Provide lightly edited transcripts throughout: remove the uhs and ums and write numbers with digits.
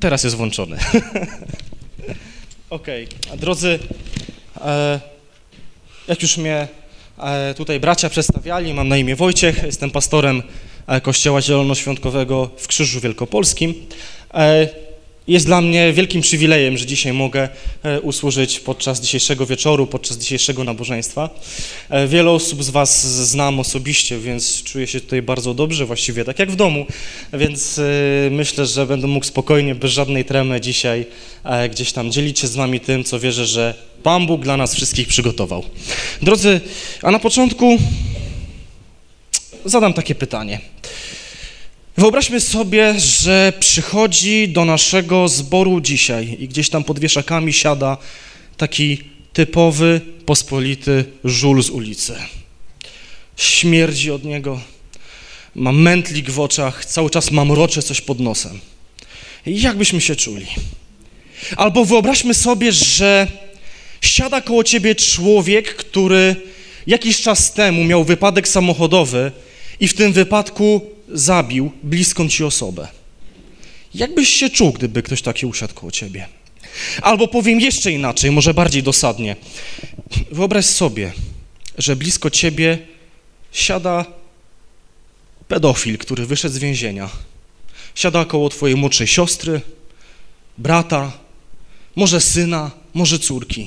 Teraz jest włączony. Okej. Drodzy, jak już mnie tutaj bracia przedstawiali, mam na imię Wojciech, jestem pastorem Kościoła Zielonoświątkowego w Krzyżu Wielkopolskim. Jest dla mnie wielkim przywilejem, że dzisiaj mogę usłużyć podczas dzisiejszego wieczoru, podczas dzisiejszego nabożeństwa. Wiele osób z was znam osobiście, więc czuję się tutaj bardzo dobrze, właściwie tak jak w domu, więc myślę, że będę mógł spokojnie, bez żadnej tremy dzisiaj gdzieś tam dzielić się z wami tym, co wierzę, że Pan Bóg dla nas wszystkich przygotował. Drodzy, a na początku zadam takie pytanie. Wyobraźmy sobie, że przychodzi do naszego zboru dzisiaj i gdzieś tam pod wieszakami siada taki typowy, pospolity żul z ulicy. Śmierdzi od niego, ma mętlik w oczach, cały czas mamrocze coś pod nosem. Jak byśmy się czuli? Albo wyobraźmy sobie, że siada koło ciebie człowiek, który jakiś czas temu miał wypadek samochodowy i w tym wypadku zabił bliską ci osobę. Jak byś się czuł, gdyby ktoś taki usiadł koło ciebie? Albo powiem jeszcze inaczej, może bardziej dosadnie. Wyobraź sobie, że blisko ciebie siada pedofil, który wyszedł z więzienia. Siada koło twojej młodszej siostry, brata, może syna, może córki.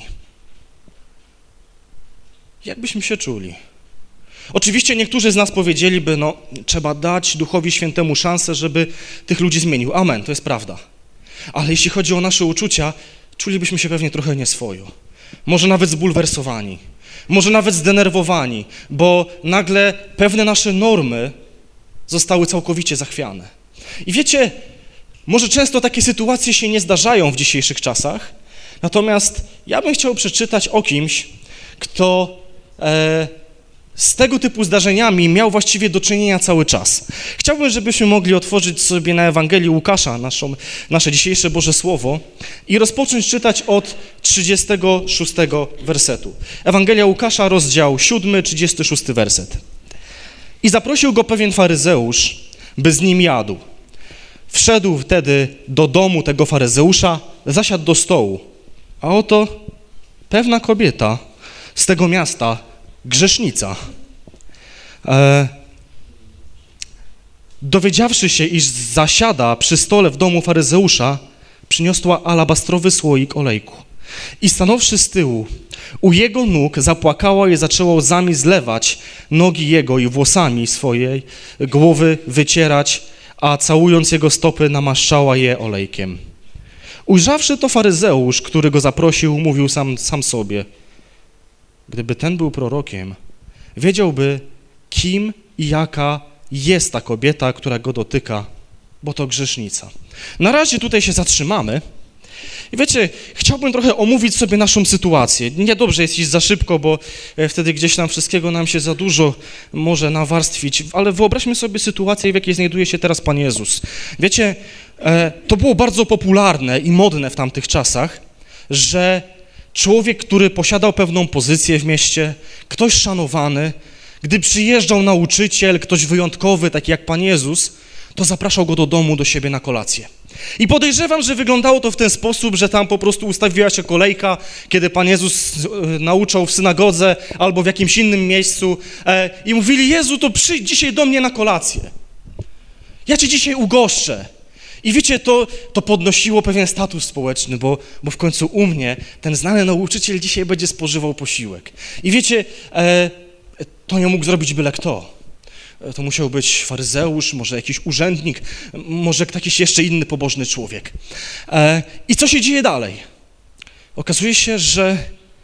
Jak byśmy się czuli? Oczywiście niektórzy z nas powiedzieliby, no trzeba dać Duchowi Świętemu szansę, żeby tych ludzi zmienił. Amen, to jest prawda. Ale jeśli chodzi o nasze uczucia, czulibyśmy się pewnie trochę nieswojo. Może nawet zbulwersowani, może nawet zdenerwowani, bo nagle pewne nasze normy zostały całkowicie zachwiane. I wiecie, może często takie sytuacje się nie zdarzają w dzisiejszych czasach, natomiast ja bym chciał przeczytać o kimś, kto z tego typu zdarzeniami miał właściwie do czynienia cały czas. Chciałbym, żebyśmy mogli otworzyć sobie na Ewangelię Łukasza, nasze dzisiejsze Boże Słowo i rozpocząć czytać od 36 wersetu. Ewangelia Łukasza, rozdział 7, 36 werset. I zaprosił go pewien faryzeusz, by z nim jadł. Wszedł wtedy do domu tego faryzeusza, zasiadł do stołu. A oto pewna kobieta z tego miasta, grzesznica, dowiedziawszy się, iż zasiada przy stole w domu faryzeusza, przyniosła alabastrowy słoik olejku i stanąwszy z tyłu, u jego nóg zapłakała i zaczęła łzami zlewać nogi jego i włosami swojej głowy wycierać, a całując jego stopy namaszczała je olejkiem. Ujrzawszy to faryzeusz, który go zaprosił, mówił sam sobie: gdyby ten był prorokiem, wiedziałby, kim i jaka jest ta kobieta, która go dotyka, bo to grzesznica. Na razie tutaj się zatrzymamy. I wiecie, chciałbym trochę omówić sobie naszą sytuację. Niedobrze jest iść za szybko, bo wtedy gdzieś tam wszystkiego nam się za dużo może nawarstwić, ale wyobraźmy sobie sytuację, w jakiej znajduje się teraz Pan Jezus. Wiecie, to było bardzo popularne i modne w tamtych czasach, że człowiek, który posiadał pewną pozycję w mieście, ktoś szanowany, gdy przyjeżdżał nauczyciel, ktoś wyjątkowy, taki jak Pan Jezus, to zapraszał go do domu, do siebie na kolację. I podejrzewam, że wyglądało to w ten sposób, że tam po prostu ustawiła się kolejka, kiedy Pan Jezus nauczał w synagodze albo w jakimś innym miejscu i mówili: Jezu, to przyjdź dzisiaj do mnie na kolację. Ja cię dzisiaj ugoszczę. I wiecie, to podnosiło pewien status społeczny, bo w końcu u mnie ten znany nauczyciel dzisiaj będzie spożywał posiłek. I wiecie, to nie mógł zrobić byle kto. To musiał być faryzeusz, może jakiś urzędnik, może jakiś jeszcze inny pobożny człowiek. I co się dzieje dalej? Okazuje się, że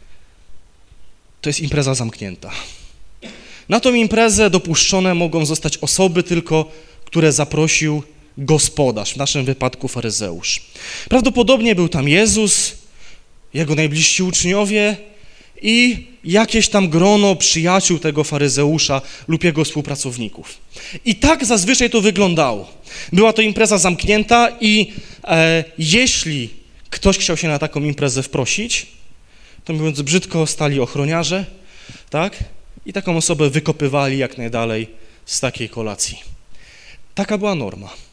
to jest impreza zamknięta. Na tą imprezę dopuszczone mogą zostać osoby tylko, które zaprosił gospodarz, w naszym wypadku faryzeusz. Prawdopodobnie był tam Jezus, jego najbliżsi uczniowie i jakieś tam grono przyjaciół tego faryzeusza lub jego współpracowników. I tak zazwyczaj to wyglądało. Była to impreza zamknięta i jeśli ktoś chciał się na taką imprezę wprosić, to mówiąc brzydko, stali ochroniarze, tak? I taką osobę wykopywali jak najdalej z takiej kolacji. Taka była norma.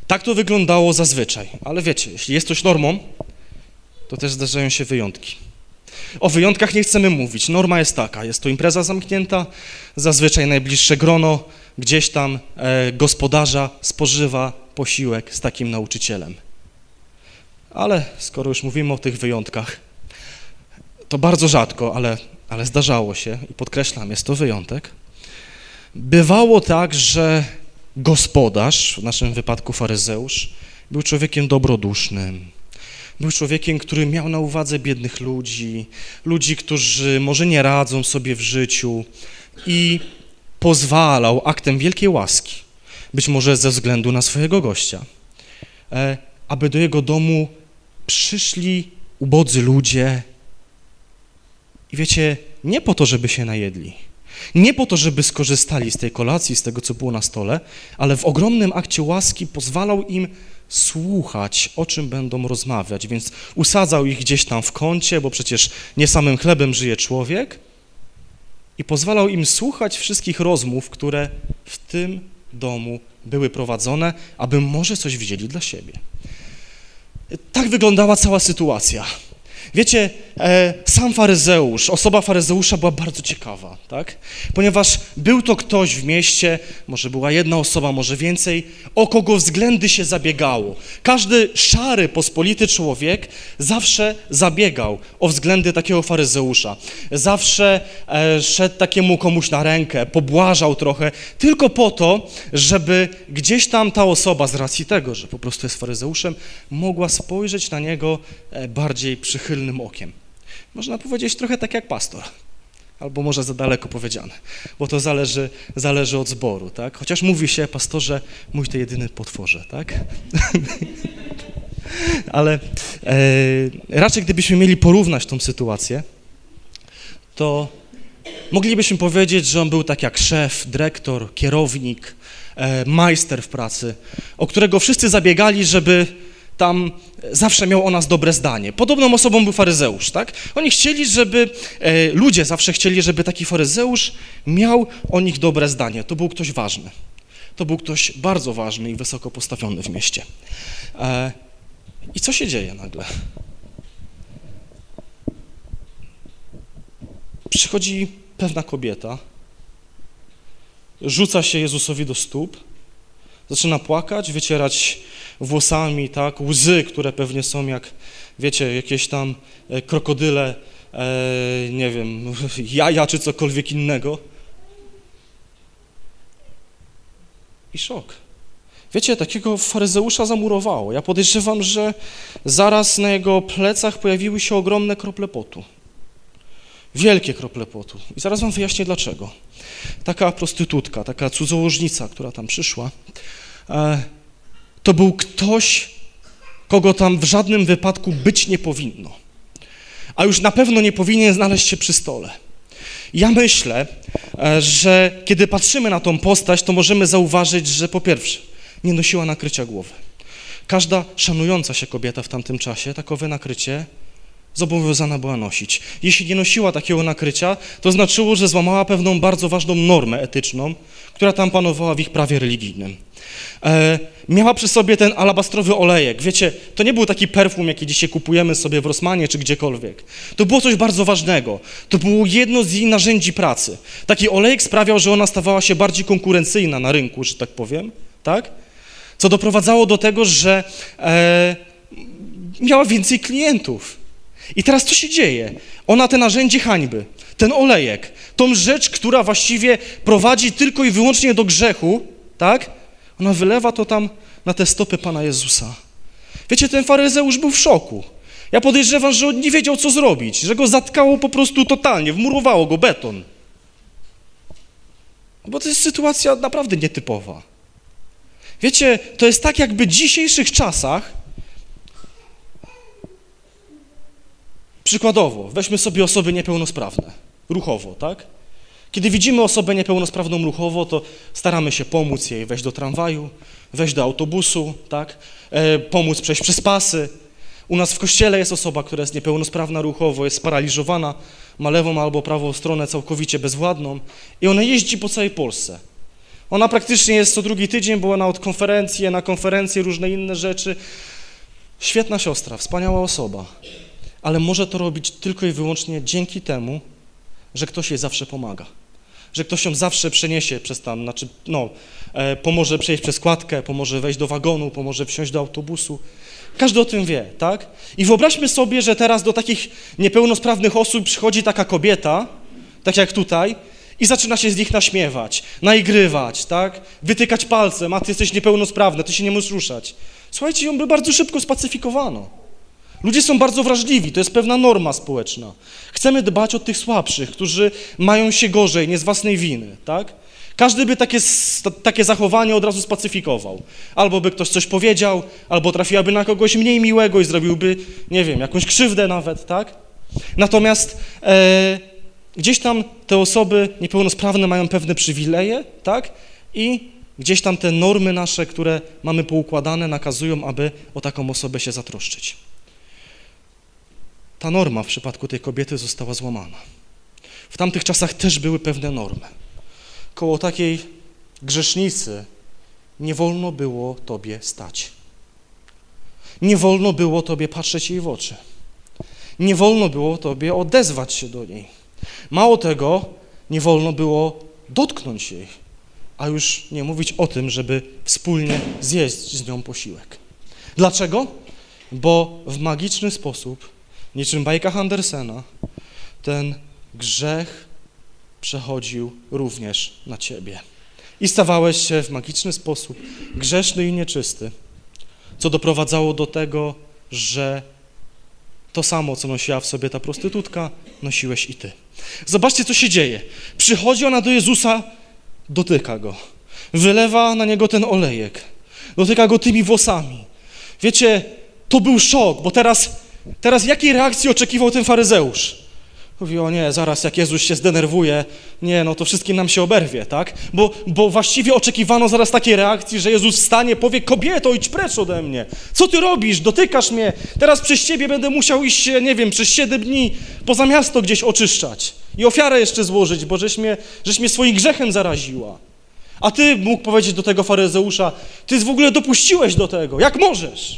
Tak to wyglądało zazwyczaj, ale wiecie, jeśli jest coś normą, to też zdarzają się wyjątki. O wyjątkach nie chcemy mówić. Norma jest taka, jest to impreza zamknięta, zazwyczaj najbliższe grono gdzieś tam gospodarza spożywa posiłek z takim nauczycielem. Ale skoro już mówimy o tych wyjątkach, to bardzo rzadko, ale zdarzało się i podkreślam, jest to wyjątek. Bywało tak, że gospodarz, w naszym wypadku faryzeusz, był człowiekiem dobrodusznym. Był człowiekiem, który miał na uwadze biednych ludzi, którzy może nie radzą sobie w życiu i pozwalał aktem wielkiej łaski, być może ze względu na swojego gościa, aby do jego domu przyszli ubodzy ludzie i wiecie, nie po to, żeby się najedli, nie po to, żeby skorzystali z tej kolacji, z tego, co było na stole, ale w ogromnym akcie łaski pozwalał im słuchać, o czym będą rozmawiać, więc usadzał ich gdzieś tam w kącie, bo przecież nie samym chlebem żyje człowiek i pozwalał im słuchać wszystkich rozmów, które w tym domu były prowadzone, aby może coś wzięli dla siebie. Tak wyglądała cała sytuacja. Wiecie, sam faryzeusz, osoba faryzeusza była bardzo ciekawa, tak? Ponieważ był to ktoś w mieście, może była jedna osoba, może więcej, o kogo względy się zabiegało. Każdy szary, pospolity człowiek zawsze zabiegał o względy takiego faryzeusza. Zawsze szedł takiemu komuś na rękę, pobłażał trochę, tylko po to, żeby gdzieś tam ta osoba z racji tego, że po prostu jest faryzeuszem, mogła spojrzeć na niego bardziej przychylnym okiem. Można powiedzieć trochę tak jak pastor, albo może za daleko powiedziane, bo to zależy od zboru, tak? Chociaż mówi się, pastorze, mój to jedyny potworze, tak? Ale raczej gdybyśmy mieli porównać tą sytuację, to moglibyśmy powiedzieć, że on był tak jak szef, dyrektor, kierownik, majster w pracy, o którego wszyscy zabiegali, żeby tam zawsze miał o nas dobre zdanie. Podobną osobą był faryzeusz, tak? Oni chcieli, ludzie zawsze chcieli, żeby taki faryzeusz miał o nich dobre zdanie. To był ktoś ważny. To był ktoś bardzo ważny i wysoko postawiony w mieście. I co się dzieje nagle? Przychodzi pewna kobieta, rzuca się Jezusowi do stóp, zaczyna płakać, wycierać włosami, tak, łzy, które pewnie są jak, wiecie, jakieś tam krokodyle, nie wiem, jaja czy cokolwiek innego. I szok. Wiecie, takiego faryzeusza zamurowało. Ja podejrzewam, że zaraz na jego plecach pojawiły się ogromne krople potu. Wielkie krople potu. I zaraz wam wyjaśnię dlaczego. Taka prostytutka, taka cudzołożnica, która tam przyszła, to był ktoś, kogo tam w żadnym wypadku być nie powinno. A już na pewno nie powinien znaleźć się przy stole. Ja myślę, że kiedy patrzymy na tą postać, to możemy zauważyć, że po pierwsze, nie nosiła nakrycia głowy. Każda szanująca się kobieta w tamtym czasie takowe nakrycie zobowiązana była nosić. Jeśli nie nosiła takiego nakrycia, to znaczyło, że złamała pewną bardzo ważną normę etyczną, która tam panowała w ich prawie religijnym. Miała przy sobie ten alabastrowy olejek. Wiecie, to nie był taki perfum, jaki dzisiaj kupujemy sobie w Rossmanie czy gdziekolwiek. To było coś bardzo ważnego. To było jedno z jej narzędzi pracy. Taki olejek sprawiał, że ona stawała się bardziej konkurencyjna na rynku, że tak powiem, tak? Co doprowadzało do tego, że miała więcej klientów. I teraz co się dzieje? Ona te narzędzie hańby, ten olejek, tą rzecz, która właściwie prowadzi tylko i wyłącznie do grzechu, tak? Ona wylewa to tam na te stopy Pana Jezusa. Wiecie, ten faryzeusz był w szoku. Ja podejrzewam, że on nie wiedział, co zrobić, że go zatkało po prostu totalnie, wmurowało go beton. Bo to jest sytuacja naprawdę nietypowa. Wiecie, to jest tak, jakby w dzisiejszych czasach, przykładowo, weźmy sobie osoby niepełnosprawne, ruchowo, tak? Kiedy widzimy osobę niepełnosprawną ruchowo, to staramy się pomóc jej wejść do tramwaju, wejść do autobusu, tak? Pomóc przejść przez pasy. U nas w kościele jest osoba, która jest niepełnosprawna ruchowo, jest sparaliżowana, ma lewą albo prawą stronę całkowicie bezwładną i ona jeździ po całej Polsce. Ona praktycznie jest co drugi tydzień, bo ona na konferencje, różne inne rzeczy. Świetna siostra, wspaniała osoba, ale może to robić tylko i wyłącznie dzięki temu, że ktoś jej zawsze pomaga. Że ktoś ją zawsze przeniesie przez tam, pomoże przejść przez kładkę, pomoże wejść do wagonu, pomoże wsiąść do autobusu. Każdy o tym wie, tak? I wyobraźmy sobie, że teraz do takich niepełnosprawnych osób przychodzi taka kobieta, tak jak tutaj, i zaczyna się z nich naśmiewać, naigrywać, tak? Wytykać palcem, a ty jesteś niepełnosprawny, ty się nie możesz ruszać. Słuchajcie, ją by bardzo szybko spacyfikowano. Ludzie są bardzo wrażliwi, to jest pewna norma społeczna. Chcemy dbać o tych słabszych, którzy mają się gorzej, nie z własnej winy, tak? Każdy by takie zachowanie od razu spacyfikował. Albo by ktoś coś powiedział, albo trafiłaby na kogoś mniej miłego i zrobiłby, nie wiem, jakąś krzywdę nawet, tak? Natomiast gdzieś tam te osoby niepełnosprawne mają pewne przywileje, tak? I gdzieś tam te normy nasze, które mamy poukładane, nakazują, aby o taką osobę się zatroszczyć. Ta norma w przypadku tej kobiety została złamana. W tamtych czasach też były pewne normy. Koło takiej grzesznicy nie wolno było tobie stać. Nie wolno było tobie patrzeć jej w oczy. Nie wolno było tobie odezwać się do niej. Mało tego, nie wolno było dotknąć jej, a już nie mówić o tym, żeby wspólnie zjeść z nią posiłek. Dlaczego? Bo w magiczny sposób, niczym w bajkach Andersena, ten grzech przechodził również na ciebie. I stawałeś się w magiczny sposób grzeszny i nieczysty, co doprowadzało do tego, że to samo, co nosiła w sobie ta prostytutka, nosiłeś i ty. Zobaczcie, co się dzieje. Przychodzi ona do Jezusa, dotyka go, wylewa na niego ten olejek, dotyka go tymi włosami. Wiecie, to był szok, bo teraz jakiej reakcji oczekiwał ten faryzeusz? Mówi, o nie, zaraz jak Jezus się zdenerwuje, nie, no to wszystkim nam się oberwie, tak? Bo właściwie oczekiwano zaraz takiej reakcji, że Jezus wstanie, powie, kobieto, idź precz ode mnie. Co ty robisz? Dotykasz mnie. Teraz przez ciebie będę musiał iść się, nie wiem, przez 7 dni poza miasto gdzieś oczyszczać i ofiarę jeszcze złożyć, bo żeś mnie swoim grzechem zaraziła. A ty mógł powiedzieć do tego faryzeusza, ty w ogóle dopuściłeś do tego, jak możesz?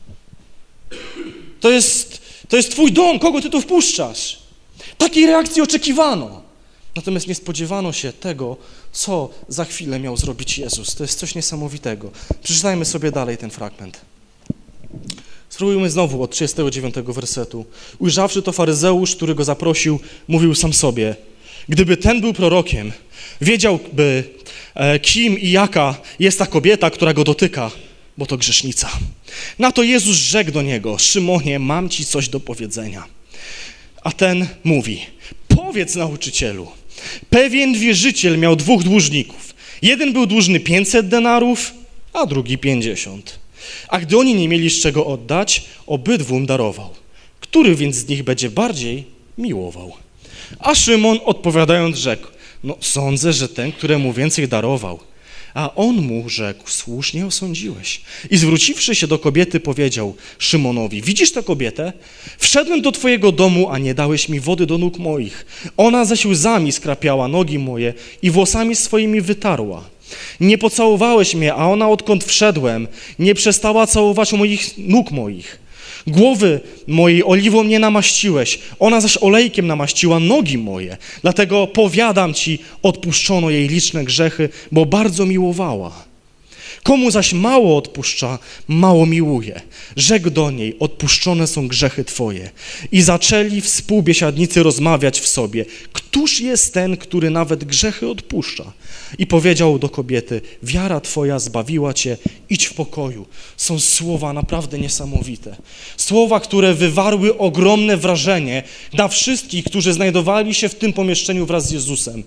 To jest twój dom, kogo ty tu wpuszczasz? Takiej reakcji oczekiwano. Natomiast nie spodziewano się tego, co za chwilę miał zrobić Jezus. To jest coś niesamowitego. Przeczytajmy sobie dalej ten fragment. Spróbujmy znowu od 39 wersetu. Ujrzawszy to faryzeusz, który go zaprosił, mówił sam sobie, gdyby ten był prorokiem, wiedziałby, kim i jaka jest ta kobieta, która go dotyka, bo to grzesznica. Na to Jezus rzekł do niego, Szymonie, mam ci coś do powiedzenia. A ten mówi, powiedz nauczycielu, pewien wierzyciel miał 2 dłużników. Jeden był dłużny 500 denarów, a drugi 50. A gdy oni nie mieli z czego oddać, obydwum darował. Który więc z nich będzie bardziej miłował? A Szymon odpowiadając rzekł, no sądzę, że ten, któremu więcej darował. A on mu rzekł, słusznie osądziłeś. I zwróciwszy się do kobiety, powiedział Szymonowi, widzisz tę kobietę? Wszedłem do twojego domu, a nie dałeś mi wody do nóg moich. Ona zaś łzami skrapiała nogi moje i włosami swoimi wytarła. Nie pocałowałeś mnie, a ona odkąd wszedłem, nie przestała całować nóg moich. Głowy mojej oliwą nie namaściłeś, ona zaś olejkiem namaściła nogi moje. Dlatego powiadam ci, odpuszczono jej liczne grzechy, bo bardzo miłowała. Komu zaś mało odpuszcza, mało miłuje. Rzekł do niej, odpuszczone są grzechy twoje. I zaczęli współbiesiadnicy rozmawiać w sobie, któż jest ten, który nawet grzechy odpuszcza? I powiedział do kobiety, wiara twoja zbawiła cię, idź w pokoju. Są słowa naprawdę niesamowite. Słowa, które wywarły ogromne wrażenie na wszystkich, którzy znajdowali się w tym pomieszczeniu wraz z Jezusem.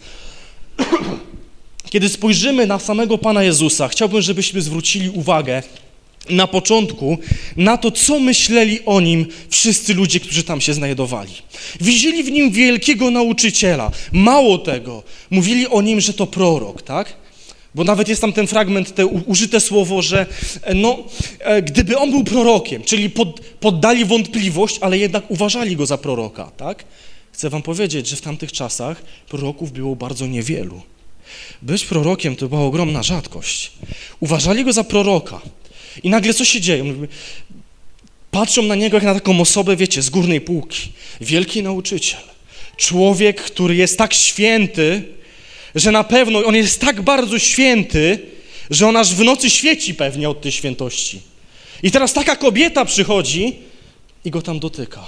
Kiedy spojrzymy na samego Pana Jezusa, chciałbym, żebyśmy zwrócili uwagę na początku na to, co myśleli o Nim wszyscy ludzie, którzy tam się znajdowali. Widzieli w Nim wielkiego nauczyciela. Mało tego, mówili o Nim, że to prorok, tak? Bo nawet jest tam ten fragment, te użyte słowo, że gdyby On był prorokiem, czyli poddali wątpliwość, ale jednak uważali Go za proroka, tak? Chcę wam powiedzieć, że w tamtych czasach proroków było bardzo niewielu. Być prorokiem to była ogromna rzadkość. Uważali go za proroka. I nagle co się dzieje? Patrzą na niego jak na taką osobę, wiecie, z górnej półki. Wielki nauczyciel. Człowiek, który jest tak święty, że na pewno on jest tak bardzo święty, że on aż w nocy świeci pewnie od tej świętości. I teraz taka kobieta przychodzi i go tam dotyka.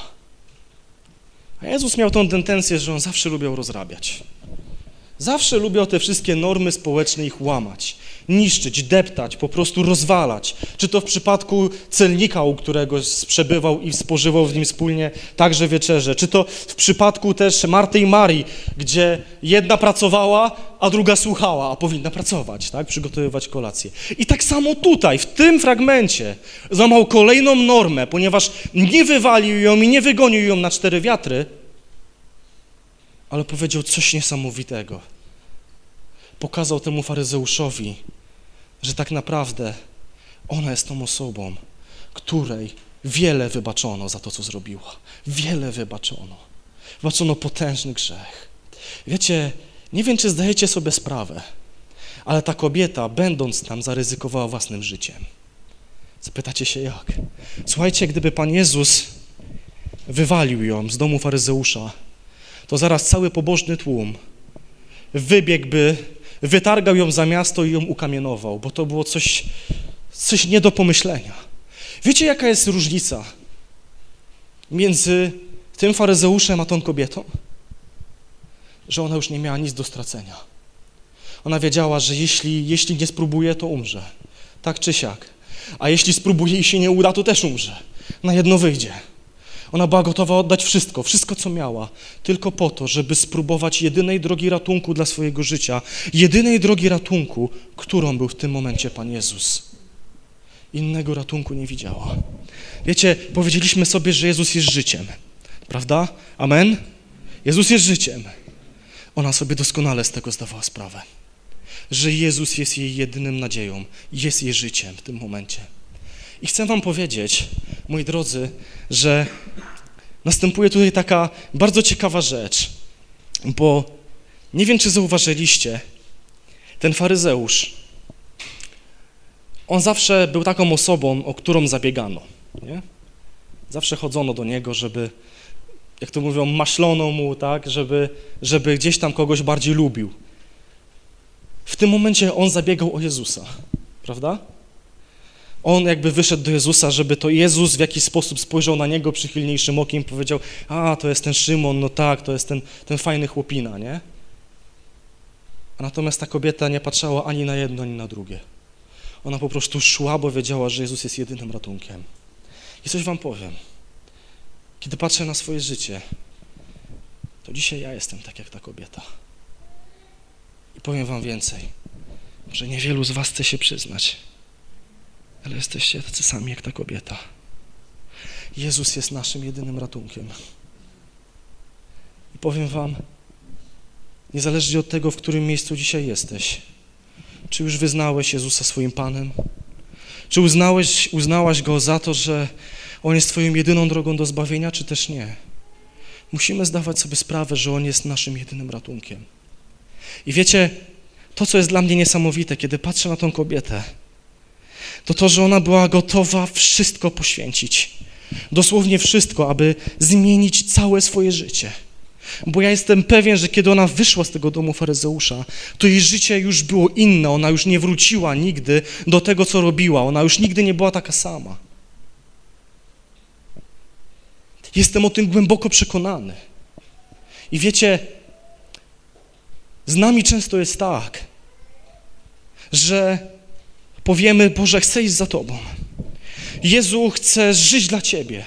A Jezus miał tą tendencję, że on zawsze lubił rozrabiać. Zawsze lubił te wszystkie normy społeczne ich łamać, niszczyć, deptać, po prostu rozwalać. Czy to w przypadku celnika, u którego przebywał i spożywał z nim wspólnie także wieczerze, czy to w przypadku też Marty i Marii, gdzie jedna pracowała, a druga słuchała, a powinna pracować, tak? Przygotowywać kolację. I tak samo tutaj, w tym fragmencie, złamał kolejną normę, ponieważ nie wywalił ją i nie wygonił ją na 4 wiatry, ale powiedział coś niesamowitego. Pokazał temu faryzeuszowi, że tak naprawdę ona jest tą osobą, której wiele wybaczono za to, co zrobiła. Wiele wybaczono. Wybaczono potężny grzech. Wiecie, nie wiem, czy zdajecie sobie sprawę, ale ta kobieta, będąc tam, zaryzykowała własnym życiem. Zapytacie się jak? Słuchajcie, gdyby Pan Jezus wywalił ją z domu faryzeusza, to zaraz cały pobożny tłum wybiegłby, wytargał ją za miasto i ją ukamienował, bo to było coś nie do pomyślenia. Wiecie, jaka jest różnica między tym faryzeuszem a tą kobietą? Że ona już nie miała nic do stracenia. Ona wiedziała, że jeśli nie spróbuje, to umrze. Tak czy siak. A jeśli spróbuje i się nie uda, to też umrze. Na jedno wyjdzie. Ona była gotowa oddać wszystko, co miała, tylko po to, żeby spróbować jedynej drogi ratunku dla swojego życia, jedynej drogi ratunku, którą był w tym momencie Pan Jezus. Innego ratunku nie widziała. Wiecie, powiedzieliśmy sobie, że Jezus jest życiem, prawda? Amen? Jezus jest życiem. Ona sobie doskonale z tego zdawała sprawę, że Jezus jest jej jedyną nadzieją, jest jej życiem w tym momencie. I chcę wam powiedzieć, moi drodzy, że następuje tutaj taka bardzo ciekawa rzecz, bo nie wiem, czy zauważyliście, ten faryzeusz, on zawsze był taką osobą, o którą zabiegano, nie? Zawsze chodzono do niego, żeby, jak to mówią, maślono mu, tak, żeby gdzieś tam kogoś bardziej lubił. W tym momencie on zabiegał o Jezusa, prawda? On jakby wyszedł do Jezusa, żeby to Jezus w jakiś sposób spojrzał na niego przychylniejszym okiem i powiedział: a, to jest ten Szymon, no tak, to jest ten fajny chłopina, nie? A natomiast ta kobieta nie patrzała ani na jedno, ani na drugie. Ona po prostu szła, bo wiedziała, że Jezus jest jedynym ratunkiem. I coś wam powiem. Kiedy patrzę na swoje życie, to dzisiaj ja jestem tak jak ta kobieta. I powiem wam więcej, że niewielu z was chce się przyznać, ale jesteście tacy sami jak ta kobieta. Jezus jest naszym jedynym ratunkiem. I powiem wam, niezależnie od tego, w którym miejscu dzisiaj jesteś, czy już wyznałeś Jezusa swoim Panem, czy uznałaś Go za to, że On jest twoją jedyną drogą do zbawienia, czy też nie. Musimy zdawać sobie sprawę, że On jest naszym jedynym ratunkiem. I wiecie, to, co jest dla mnie niesamowite, kiedy patrzę na tą kobietę, to, że ona była gotowa wszystko poświęcić. Dosłownie wszystko, aby zmienić całe swoje życie. Bo ja jestem pewien, że kiedy ona wyszła z tego domu faryzeusza, to jej życie już było inne. Ona już nie wróciła nigdy do tego, co robiła. Ona już nigdy nie była taka sama. Jestem o tym głęboko przekonany. I wiecie, z nami często jest tak, że powiemy: Boże, chcę iść za Tobą. Jezu, chcę żyć dla Ciebie.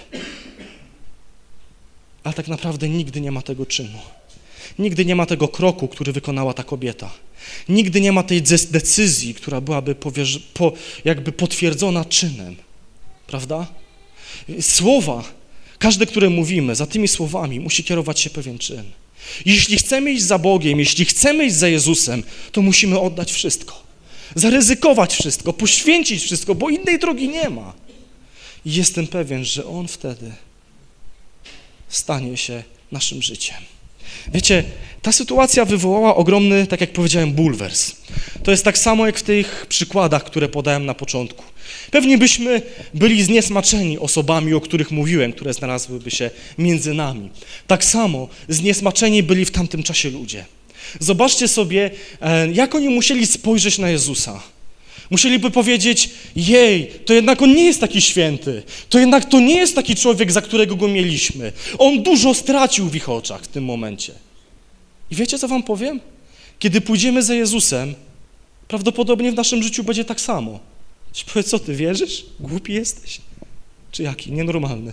Ale tak naprawdę nigdy nie ma tego czynu. Nigdy nie ma tego kroku, który wykonała ta kobieta. Nigdy nie ma tej decyzji, która byłaby jakby potwierdzona czynem. Prawda? Słowa, każde, które mówimy, za tymi słowami musi kierować się pewien czyn. Jeśli chcemy iść za Bogiem, jeśli chcemy iść za Jezusem, to musimy oddać wszystko. Zaryzykować wszystko, poświęcić wszystko, bo innej drogi nie ma. I jestem pewien, że On wtedy stanie się naszym życiem. Wiecie, ta sytuacja wywołała ogromny, tak jak powiedziałem, bulwers. To jest tak samo jak w tych przykładach, które podałem na początku. Pewnie byśmy byli zniesmaczeni osobami, o których mówiłem, które znalazłyby się między nami. Tak samo zniesmaczeni byli w tamtym czasie ludzie. Zobaczcie sobie, jak oni musieli spojrzeć na Jezusa. Musieliby powiedzieć, jej, to jednak on nie jest taki święty, to jednak to nie jest taki człowiek, za którego go mieliśmy. On dużo stracił w ich oczach w tym momencie. I wiecie, co wam powiem? Kiedy pójdziemy za Jezusem, prawdopodobnie w naszym życiu będzie tak samo. Ci powie, co ty wierzysz? Głupi jesteś? Czy jaki? Nienormalny.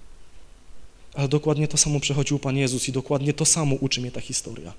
Ale dokładnie to samo przechodził Pan Jezus i dokładnie to samo uczy mnie ta historia.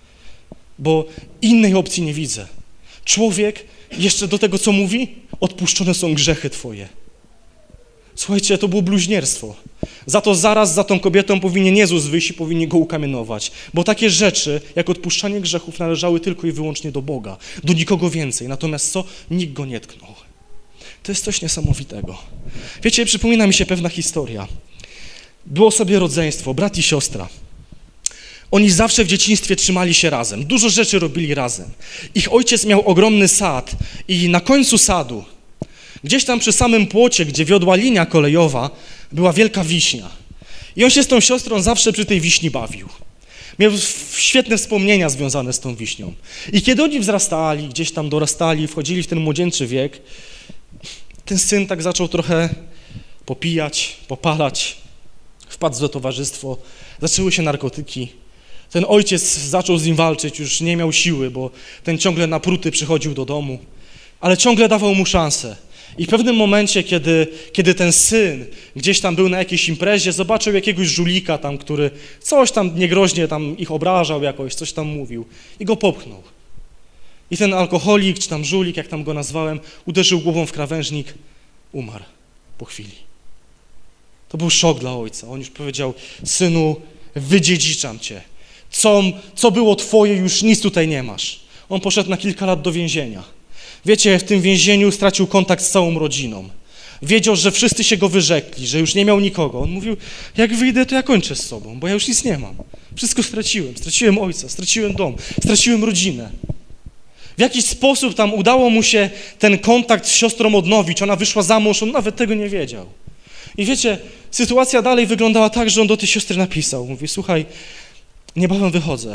Bo innej opcji nie widzę. Człowiek jeszcze do tego, co mówi, odpuszczone są grzechy twoje. Słuchajcie, to było bluźnierstwo. Za to zaraz za tą kobietą powinien Jezus wyjść i powinien go ukamienować. Bo takie rzeczy, jak odpuszczanie grzechów, należały tylko i wyłącznie do Boga. Do nikogo więcej. Natomiast co? Nikt go nie tknął. To jest coś niesamowitego. Wiecie, przypomina mi się pewna historia. Było sobie rodzeństwo, brat i siostra. Oni zawsze w dzieciństwie trzymali się razem. Dużo rzeczy robili razem. Ich ojciec miał ogromny sad i na końcu sadu, gdzieś tam przy samym płocie, gdzie wiodła linia kolejowa, była wielka wiśnia. I on się z tą siostrą zawsze przy tej wiśni bawił. Miał świetne wspomnienia związane z tą wiśnią. I kiedy oni wzrastali, gdzieś tam dorastali, wchodzili w ten młodzieńczy wiek, ten syn tak zaczął trochę popijać, popalać, wpadł w złe towarzystwo, zaczęły się narkotyki. Ten ojciec zaczął z nim walczyć, już nie miał siły, bo ten ciągle napruty przychodził do domu, ale ciągle dawał mu szansę. I w pewnym momencie, kiedy ten syn gdzieś tam był na jakiejś imprezie, zobaczył jakiegoś żulika tam, który coś tam niegroźnie tam ich obrażał jakoś, coś tam mówił i go popchnął. I ten alkoholik, czy tam żulik, jak tam go nazwałem, uderzył głową w krawężnik, umarł po chwili. To był szok dla ojca. On już powiedział, synu, wydziedziczam cię. Co było twoje, już nic tutaj nie masz. On poszedł na kilka lat do więzienia. Wiecie, w tym więzieniu stracił kontakt z całą rodziną. Wiedział, że wszyscy się go wyrzekli, że już nie miał nikogo. On mówił, jak wyjdę, to ja kończę z sobą, bo ja już nic nie mam. Wszystko straciłem. Straciłem ojca, straciłem dom, straciłem rodzinę. W jakiś sposób tam udało mu się ten kontakt z siostrą odnowić. Ona wyszła za mąż, on nawet tego nie wiedział. I wiecie, sytuacja dalej wyglądała tak, że on do tej siostry napisał. Mówi, słuchaj, niebawem wychodzę.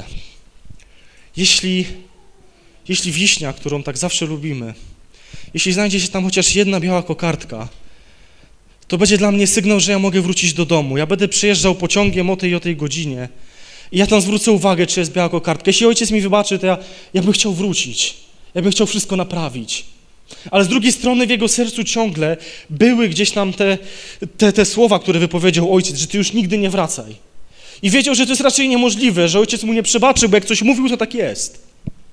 Jeśli wiśnia, którą tak zawsze lubimy, jeśli znajdzie się tam chociaż jedna biała kokardka, to będzie dla mnie sygnał, że ja mogę wrócić do domu. Ja będę przejeżdżał pociągiem o tej i o tej godzinie i ja tam zwrócę uwagę, czy jest biała kokardka. Jeśli ojciec mi wybaczy, to ja bym chciał wrócić. Ja bym chciał wszystko naprawić. Ale z drugiej strony w jego sercu ciągle były gdzieś tam te słowa, które wypowiedział ojciec, że ty już nigdy nie wracaj. I wiedział, że to jest raczej niemożliwe, że ojciec mu nie przebaczy, bo jak coś mówił, to tak jest.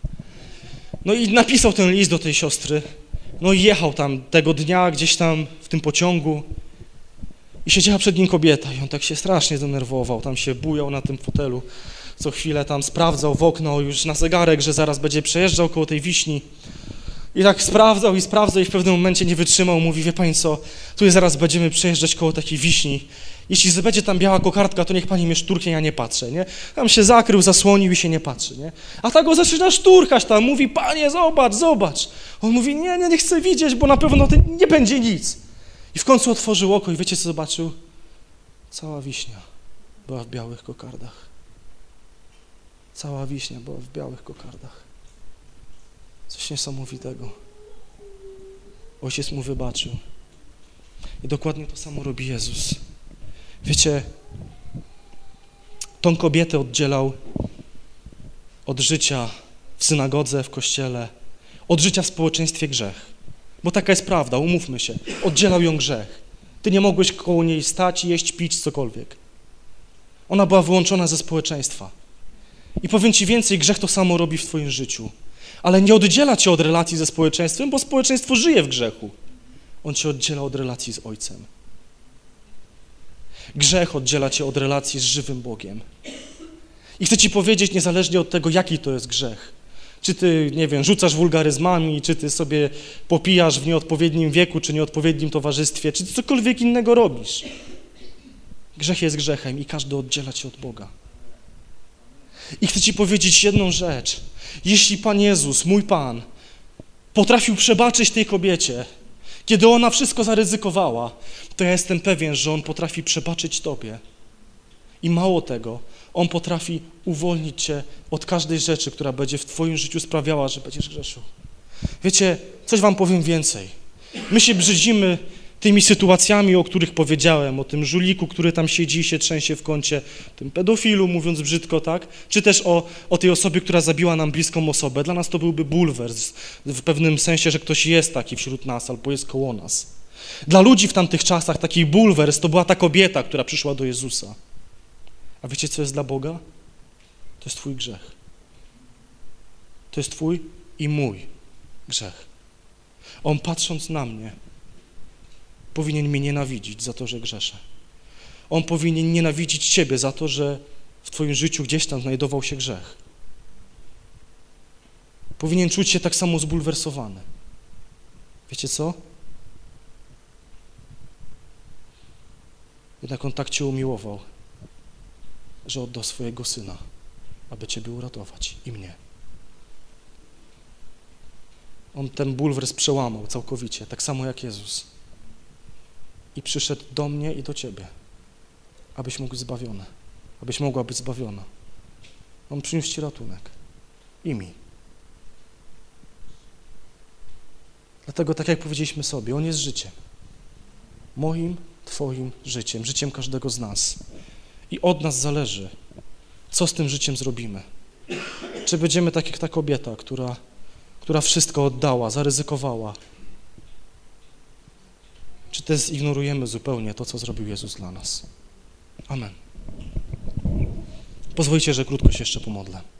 No i napisał ten list do tej siostry. No i jechał tam tego dnia gdzieś tam w tym pociągu i siedziała przed nim kobieta i on tak się strasznie zdenerwował, tam się bujał na tym fotelu, co chwilę tam sprawdzał w okno już na zegarek, że zaraz będzie przejeżdżał koło tej wiśni i tak sprawdzał i w pewnym momencie nie wytrzymał, mówi, wie pani co, tu zaraz będziemy przejeżdżać koło takiej wiśni, jeśli będzie tam biała kokardka, to niech pani mnie szturchnie, ja nie patrzę, nie? Tam się zakrył, zasłonił i się nie patrzy, nie? A tak go zaczyna szturchać tam, mówi, panie, zobacz. On mówi, nie chcę widzieć, bo na pewno to nie będzie nic. I w końcu otworzył oko i wiecie, co zobaczył? Cała wiśnia była w białych kokardach. Cała wiśnia była w białych kokardach. Coś niesamowitego. Ojciec mu wybaczył. I dokładnie to samo robi Jezus. Wiecie, tą kobietę oddzielał od życia w synagodze, w kościele, od życia w społeczeństwie grzech. Bo taka jest prawda, umówmy się. Oddzielał ją grzech. Ty nie mogłeś koło niej stać, jeść, pić, cokolwiek. Ona była wyłączona ze społeczeństwa. I powiem ci więcej, grzech to samo robi w twoim życiu. Ale nie oddziela cię od relacji ze społeczeństwem, bo społeczeństwo żyje w grzechu. On cię oddziela od relacji z Ojcem. Grzech oddziela cię od relacji z żywym Bogiem. I chcę ci powiedzieć, niezależnie od tego, jaki to jest grzech, czy ty, nie wiem, rzucasz wulgaryzmami, czy ty sobie popijasz w nieodpowiednim wieku, czy nieodpowiednim towarzystwie, czy ty cokolwiek innego robisz. Grzech jest grzechem i każdy oddziela cię od Boga. I chcę Ci powiedzieć jedną rzecz. Jeśli Pan Jezus, mój Pan, potrafił przebaczyć tej kobiecie, kiedy ona wszystko zaryzykowała, to ja jestem pewien, że On potrafi przebaczyć Tobie. I mało tego, On potrafi uwolnić Cię od każdej rzeczy, która będzie w Twoim życiu sprawiała, że będziesz grzeszył. Wiecie, coś Wam powiem więcej. My się brzydzimy tymi sytuacjami, o których powiedziałem, o tym żuliku, który tam siedzi i się trzęsie w kącie, tym pedofilu, mówiąc brzydko, tak? Czy też o tej osobie, która zabiła nam bliską osobę. Dla nas to byłby bulwers, w pewnym sensie, że ktoś jest taki wśród nas albo jest koło nas. Dla ludzi w tamtych czasach taki bulwers to była ta kobieta, która przyszła do Jezusa. A wiecie, co jest dla Boga? To jest Twój grzech. To jest Twój i mój grzech. On, patrząc na mnie, powinien mnie nienawidzić za to, że grzeszę. On powinien nienawidzić Ciebie za to, że w Twoim życiu gdzieś tam znajdował się grzech. Powinien czuć się tak samo zbulwersowany. Wiecie co? Jednak On tak Cię umiłował, że oddał swojego Syna, aby Ciebie uratować i mnie. On ten bulwers przełamał całkowicie, tak samo jak Jezus. I przyszedł do mnie i do Ciebie, abyś mógł być zbawiony, abyś mogła być zbawiona. On przyniósł Ci ratunek i mi. Dlatego, tak jak powiedzieliśmy sobie, On jest życiem. Moim, Twoim życiem, życiem każdego z nas. I od nas zależy, co z tym życiem zrobimy. Czy będziemy tak jak ta kobieta, która wszystko oddała, zaryzykowała, czy też zignorujemy zupełnie to, co zrobił Jezus dla nas. Amen. Pozwólcie, że krótko się jeszcze pomodlę.